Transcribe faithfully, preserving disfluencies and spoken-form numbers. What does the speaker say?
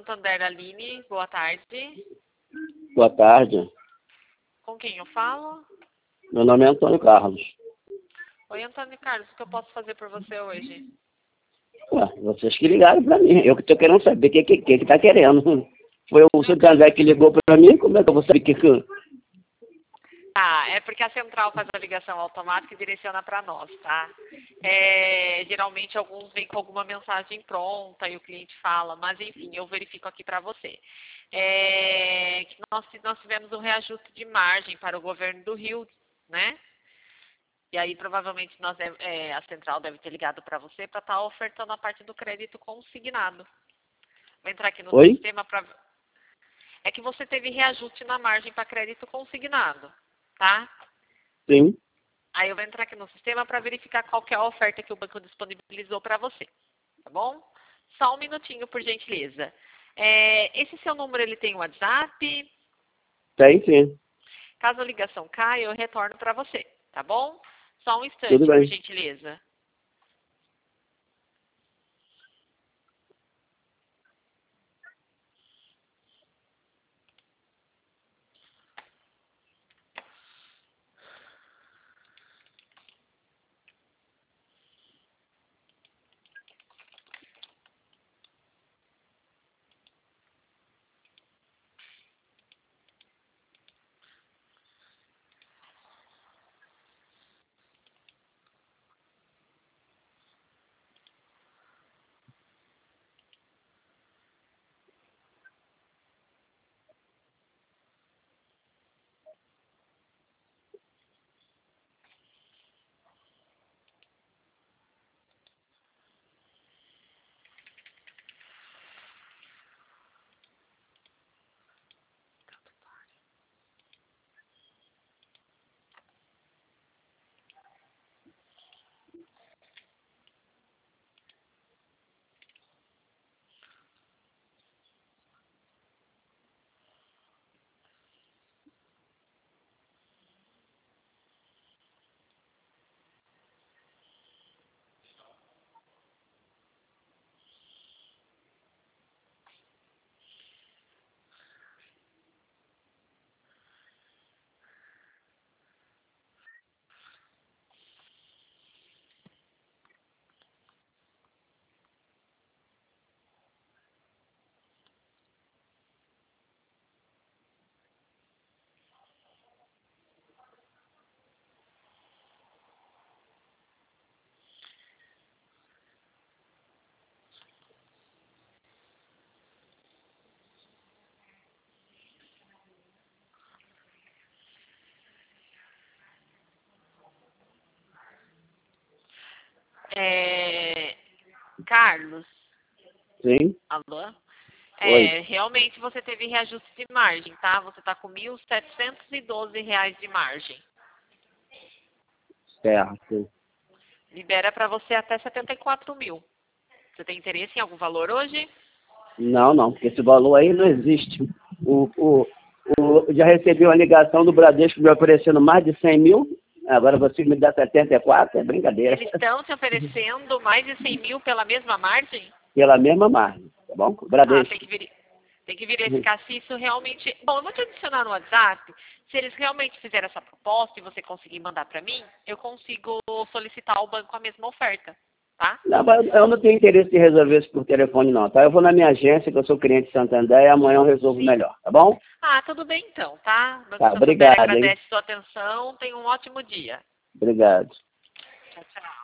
Santander, Aline. Boa tarde. Boa tarde. Com quem eu falo? Meu nome é Antônio Carlos. Oi, Antônio Carlos. O que eu posso fazer por você hoje? Ué, vocês que ligaram pra mim. Eu que tô querendo saber o que, que, que que tá querendo. Foi o Santander que ligou pra mim, como é que eu vou saber o que que... Ah, é porque a central faz a ligação automática e direciona para nós, tá? É, geralmente alguns vêm com alguma mensagem pronta e o cliente fala, mas enfim, eu verifico aqui para você. É, que nós, nós tivemos um reajuste de margem para o governo do Rio, né? E aí provavelmente nós deve, é, a central deve ter ligado para você para estar ofertando a parte do crédito consignado. Vou entrar aqui no Oi? sistema para... É que você teve reajuste na margem para crédito consignado, tá? Sim. Aí eu vou entrar aqui no sistema para verificar qual que é a oferta que o banco disponibilizou para você, tá bom? Só um minutinho, por gentileza. É, esse seu número, ele tem WhatsApp? Tem sim. Caso a ligação caia, eu retorno para você, tá bom? Só um Tudo instante, por bem. gentileza. É, Carlos, Sim. alô? Oi. É, realmente você teve reajuste de margem, tá? Você está com mil setecentos e doze reais de margem. Certo. Libera para você até setenta e quatro mil. Você tem interesse em algum valor hoje? Não, não, porque esse valor aí não existe. O, o, o, já recebi uma ligação do Bradesco me oferecendo mais de cem mil. Agora você me dá setenta e quatro, é brincadeira. Eles estão te oferecendo mais de cem mil pela mesma margem? Pela mesma margem, tá bom? Ah, tem Bradesco. que, veri tem que verificar se isso realmente... Bom, eu vou te adicionar no WhatsApp. Se eles realmente fizerem essa proposta e você conseguir mandar para mim, eu consigo solicitar ao banco a mesma oferta, tá? Não, mas eu não tenho interesse em resolver isso por telefone, não, tá? Eu vou na minha agência, que eu sou cliente de Santander, e amanhã eu resolvo Sim. melhor, tá bom? Ah, tudo bem então, tá? O Banco Tá, Santander obrigado, hein? agradece sua atenção. Tenha um ótimo dia. Obrigado. Tchau, tchau.